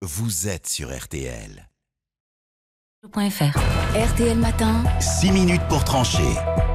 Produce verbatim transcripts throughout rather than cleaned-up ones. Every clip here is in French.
vous êtes sur R T L. .fr. R T L Matin. six minutes pour trancher.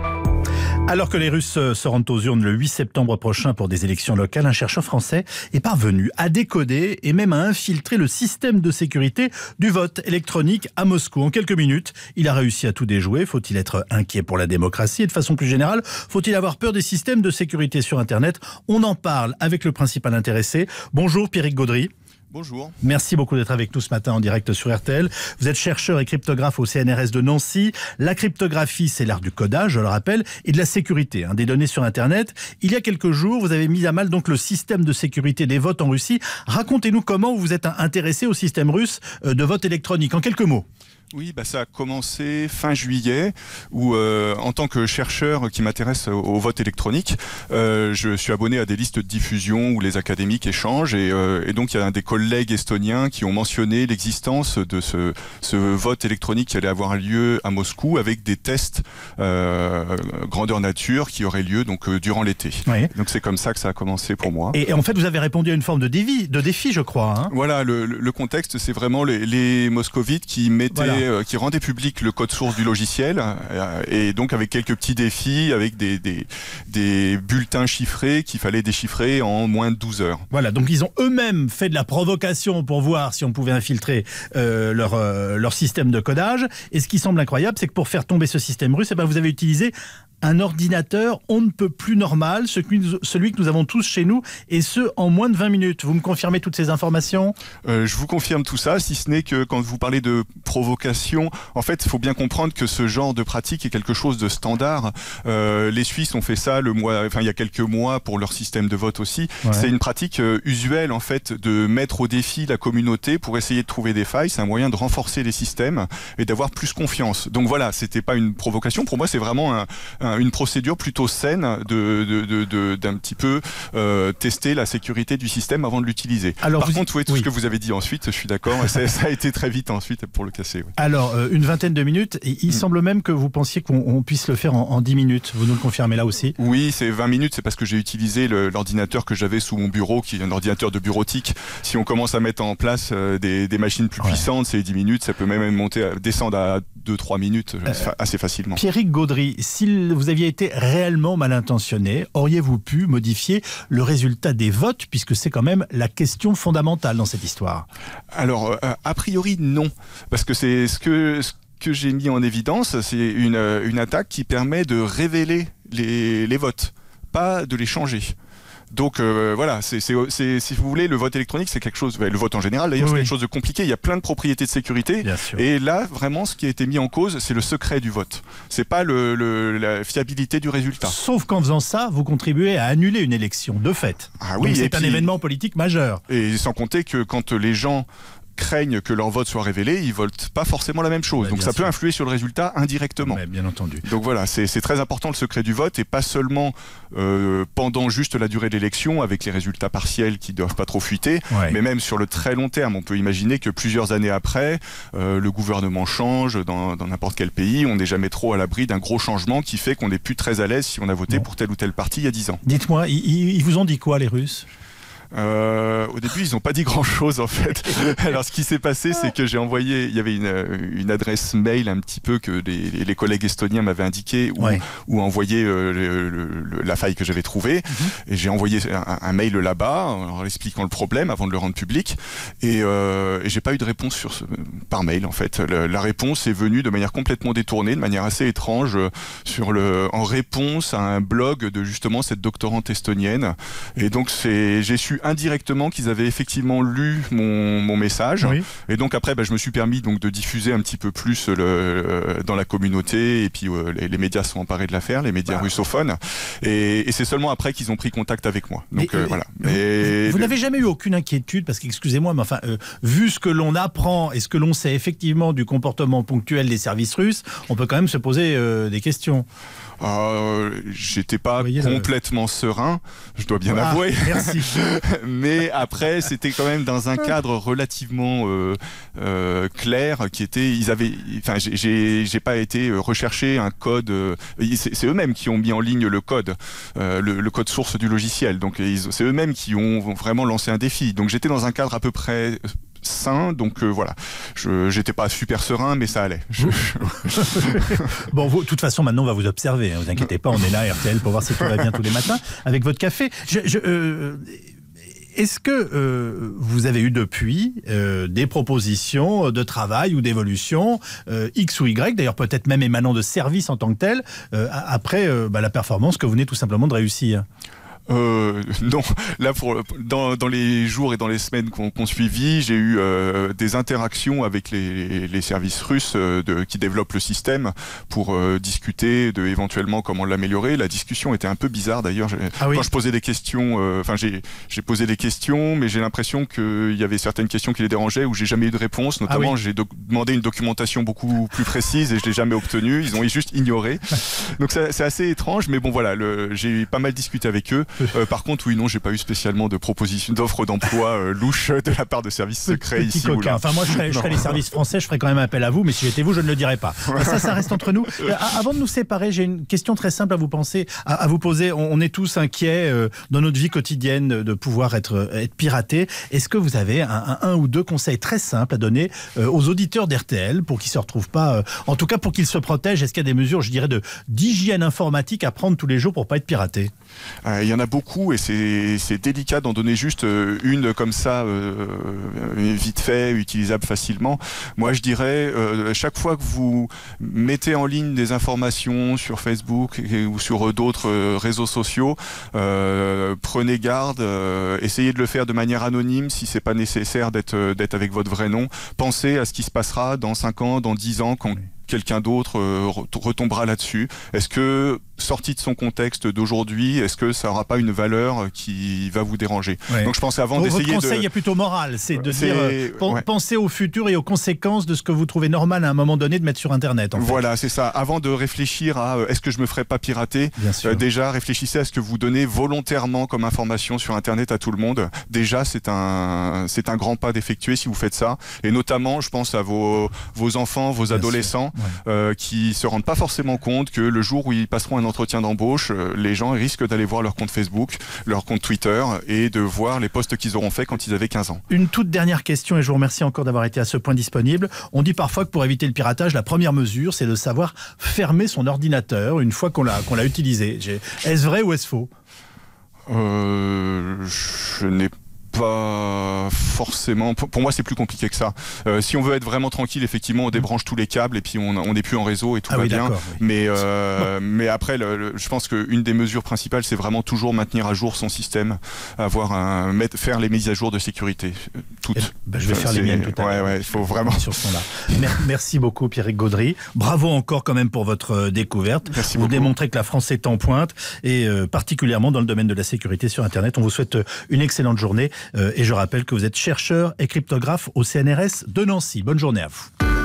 Alors que les Russes se rendent aux urnes le huit septembre prochain pour des élections locales, un chercheur français est parvenu à décoder et même à infiltrer le système de sécurité du vote électronique à Moscou. En quelques minutes, il a réussi à tout déjouer. Faut-il être inquiet pour la démocratie? Et de façon plus générale, faut-il avoir peur des systèmes de sécurité sur Internet? On en parle avec le principal intéressé. Bonjour Pierrick Gaudry. Bonjour. Merci beaucoup d'être avec nous ce matin en direct sur R T L. Vous êtes chercheur et cryptographe au C N R S de Nancy. La cryptographie, c'est l'art du codage, je le rappelle, et de la sécurité, hein, des données sur Internet. Il y a quelques jours, vous avez mis à mal donc le système de sécurité des votes en Russie. Racontez-nous comment vous êtes intéressé au système russe de vote électronique, en quelques mots. Oui, bah ça a commencé fin juillet, où euh, en tant que chercheur qui m'intéresse au, au vote électronique, euh, je suis abonné à des listes de diffusion où les académiques échangent, et, euh, et donc il y a des collègues estoniens qui ont mentionné l'existence de ce, ce vote électronique qui allait avoir lieu à Moscou avec des tests euh, grandeur nature qui auraient lieu donc euh, durant l'été. Oui. Donc c'est comme ça que ça a commencé pour moi. Et, et en fait, vous avez répondu à une forme de défi, de défi je crois. Hein. Voilà, le, le contexte, c'est vraiment les, les moscovites qui mettaient voilà. qui rendait public le code source du logiciel, et donc avec quelques petits défis, avec des, des, des bulletins chiffrés qu'il fallait déchiffrer en moins de douze heures. Voilà, donc ils ont eux-mêmes fait de la provocation pour voir si on pouvait infiltrer euh, leur, euh, leur système de codage. Et ce qui semble incroyable, c'est que pour faire tomber ce système russe, eh ben, vous avez utilisé un ordinateur on ne peut plus normal, celui que nous avons tous chez nous, et ce en moins de vingt minutes. Vous me confirmez toutes ces informations? euh, Je vous confirme tout ça, si ce n'est que quand vous parlez de provocation, en fait il faut bien comprendre que ce genre de pratique est quelque chose de standard. Euh, les Suisses ont fait ça le mois, enfin, il y a quelques mois pour leur système de vote aussi. Ouais. C'est une pratique euh, usuelle en fait de mettre au défi la communauté pour essayer de trouver des failles. C'est un moyen de renforcer les systèmes et d'avoir plus confiance. Donc voilà, c'était pas une provocation, pour moi c'est vraiment un, un une procédure plutôt saine de, de, de, de, d'un petit peu euh, tester la sécurité du système avant de l'utiliser. Alors Par contre, oui, tout oui. ce que vous avez dit ensuite, je suis d'accord, ça, ça a été très vite ensuite pour le casser. Oui. Alors, euh, une vingtaine de minutes, et il mm. semble même que vous pensiez qu'on on puisse le faire en, en dix minutes. Vous nous le confirmez là aussi? Oui, c'est vingt minutes, c'est parce que j'ai utilisé le, l'ordinateur que j'avais sous mon bureau, qui est un ordinateur de bureautique. Si on commence à mettre en place euh, des, des machines plus ouais. puissantes, c'est dix minutes, ça peut même monter, à, descendre à deux trois minutes euh, assez facilement. Pierrick Gaudry, si vous aviez été réellement mal intentionné, auriez-vous pu modifier le résultat des votes, puisque c'est quand même la question fondamentale dans cette histoire? Alors, euh, a priori non, parce que c'est ce que... Ce que j'ai mis en évidence, c'est une, une attaque qui permet de révéler les, les votes, pas de les changer. Donc euh, voilà, c'est, c'est, c'est, si vous voulez, le vote électronique, c'est quelque chose, le vote en général d'ailleurs, oui, c'est quelque chose de compliqué, il y a plein de propriétés de sécurité, et là, vraiment, ce qui a été mis en cause, c'est le secret du vote. C'est pas le, le, la fiabilité du résultat. Sauf qu'en faisant ça, vous contribuez à annuler une élection, de fait. Ah oui, donc c'est et un puis, événement politique majeur. Et sans compter que quand les gens craignent que leur vote soit révélé, ils votent pas forcément la même chose. Mais donc ça sûr. peut influer sur le résultat indirectement. Mais bien entendu. Donc voilà, c'est, c'est très important le secret du vote, et pas seulement euh, pendant juste la durée de l'élection avec les résultats partiels qui doivent pas trop fuiter, ouais. mais même sur le très long terme. On peut imaginer que plusieurs années après, euh, le gouvernement change dans, dans n'importe quel pays, on n'est jamais trop à l'abri d'un gros changement qui fait qu'on n'est plus très à l'aise si on a voté bon. pour tel ou tel parti il y a dix ans. Dites-moi, ils, ils vous ont dit quoi les Russes ? Euh, au début, ils n'ont pas dit grand-chose en fait. Alors, ce qui s'est passé, c'est que j'ai envoyé, il y avait une, une adresse mail un petit peu que les, les collègues estoniens m'avaient indiqué où, ouais. où envoyer euh, le, le, la faille que j'avais trouvée. Mm-hmm. Et j'ai envoyé un, un mail là-bas en expliquant le problème avant de le rendre public. Et, euh, et j'ai pas eu de réponse sur ce, par mail en fait. Le, la réponse est venue de manière complètement détournée, de manière assez étrange, sur le, en réponse à un blog de justement cette doctorante estonienne. Et donc, c'est, j'ai su indirectement qu'ils avaient effectivement lu mon, mon message, oui. et donc après bah, je me suis permis donc de diffuser un petit peu plus le, euh, dans la communauté, et puis euh, les, les médias sont emparés de l'affaire, les médias bah. russophones, et, et c'est seulement après qu'ils ont pris contact avec moi. Donc mais, euh, voilà. Mais vous, vous n'avez jamais eu aucune inquiétude, parce qu'excusez-moi, mais enfin, euh, vu ce que l'on apprend et ce que l'on sait effectivement du comportement ponctuel des services russes, on peut quand même se poser euh, des questions. Euh, j'étais pas complètement le... serein, je dois bien ah, avouer. Merci. Mais après, c'était quand même dans un cadre relativement euh, euh, clair, qui était, ils avaient, enfin, j'ai, j'ai pas été rechercher un code. Euh, c'est, c'est eux-mêmes qui ont mis en ligne le code, euh, le, le code source du logiciel. Donc, ils, c'est eux-mêmes qui ont vraiment lancé un défi. Donc, j'étais dans un cadre à peu près sain, donc euh, voilà. Je j'étais pas super serein, mais ça allait. Je, je... Bon, vous, de toute façon, maintenant, on va vous observer. Hein, vous inquiétez pas, on est là, R T L, pour voir si tout va bien tous les matins avec votre café. Je, je, euh, Est-ce que euh, vous avez eu depuis euh, des propositions de travail ou d'évolution euh, X ou Y, d'ailleurs peut-être même émanant de services en tant que tel, euh, après euh, bah, la performance que vous venez tout simplement de réussir? Euh, non, là pour dans, dans les jours et dans les semaines qu'on qu'on suivit, j'ai eu euh, des interactions avec les, les services russes euh, de, qui développent le système pour euh, discuter de éventuellement comment l'améliorer. La discussion était un peu bizarre d'ailleurs. Ah oui. Quand je posais des questions, enfin euh, j'ai j'ai posé des questions, mais j'ai l'impression qu'il y avait certaines questions qui les dérangeaient où j'ai jamais eu de réponse. Notamment, ah oui. j'ai demandé une documentation beaucoup plus précise et je l'ai jamais obtenue. Ils ont juste ignoré. Donc c'est assez étrange, mais bon voilà, j'ai pas mal discuté avec eux. Euh, par contre, oui, non, j'ai pas eu spécialement de proposition d'offres d'emploi euh, louches de la part de services secrets Petit ici coquin. ou là. Enfin, moi, je serais, je serais les services français, je ferais quand même appel à vous, mais si j'étais vous, je ne le dirais pas. Ça, ça reste entre nous. Euh, avant de nous séparer, j'ai une question très simple à vous penser, à, à vous poser. On, on est tous inquiets euh, dans notre vie quotidienne de, de pouvoir être, être piraté. Est-ce que vous avez un, un, un ou deux conseils très simples à donner euh, aux auditeurs d'R T L pour qu'ils se retrouvent pas, euh, en tout cas pour qu'ils se protègent? Est-ce qu'il y a des mesures, je dirais, de d'hygiène informatique à prendre tous les jours pour pas être piraté? Euh, il y en a beaucoup et c'est c'est délicat d'en donner juste une comme ça, euh, vite fait, utilisable facilement. Moi, je dirais, euh, chaque fois que vous mettez en ligne des informations sur Facebook et, ou sur d'autres réseaux sociaux, euh, prenez garde, euh, essayez de le faire de manière anonyme si c'est pas nécessaire d'être d'être avec votre vrai nom. Pensez à ce qui se passera dans cinq ans, dans dix ans, quand quelqu'un d'autre euh, retombera là-dessus. Est-ce que, sorti de son contexte d'aujourd'hui, est-ce que ça n'aura pas une valeur qui va vous déranger? Ouais. Donc je pense avant d'essayer de... Votre conseil est plutôt moral, c'est de dire, euh, ouais. pensez au futur et aux conséquences de ce que vous trouvez normal à un moment donné de mettre sur Internet. En fait. Voilà, c'est ça. Avant de réfléchir à euh, est-ce que je me ferais pas pirater, euh, déjà réfléchissez à ce que vous donnez volontairement comme information sur Internet à tout le monde. Déjà, c'est un, c'est un grand pas d'effectuer si vous faites ça. Et notamment, je pense à vos, vos enfants, vos Bien adolescents, Ouais. Euh, qui se rendent pas forcément compte que le jour où ils passeront un entretien d'embauche, euh, les gens risquent d'aller voir leur compte Facebook, leur compte Twitter et de voir les posts qu'ils auront fait quand ils avaient quinze ans. Une toute dernière question et je vous remercie encore d'avoir été à ce point disponible. On dit parfois que pour éviter le piratage, la première mesure, c'est de savoir fermer son ordinateur une fois qu'on l'a qu'on l'a utilisé. Est-ce vrai ou est-ce faux? euh, Je n'ai pas forcément. Pour moi, c'est plus compliqué que ça. Euh, si on veut être vraiment tranquille, effectivement, on débranche tous les câbles et puis on on n'est plus en réseau et tout ah va oui, bien. Oui. Mais euh, mais après, le, le, je pense qu'une des mesures principales, c'est vraiment toujours maintenir à jour son système, avoir un mettre, faire les mises à jour de sécurité toutes. Eh ben, je vais faire les miennes tout à l'heure. Ouais, ouais, il faut vraiment. Sur ce là. Merci beaucoup, Pierrick Gaudry. Bravo encore quand même pour votre découverte. Merci vous beaucoup. démontrez que la France est en pointe et euh, particulièrement dans le domaine de la sécurité sur Internet. On vous souhaite une excellente journée. Euh, et je rappelle que vous êtes chercheur et cryptographe au C N R S de Nancy. Bonne journée à vous.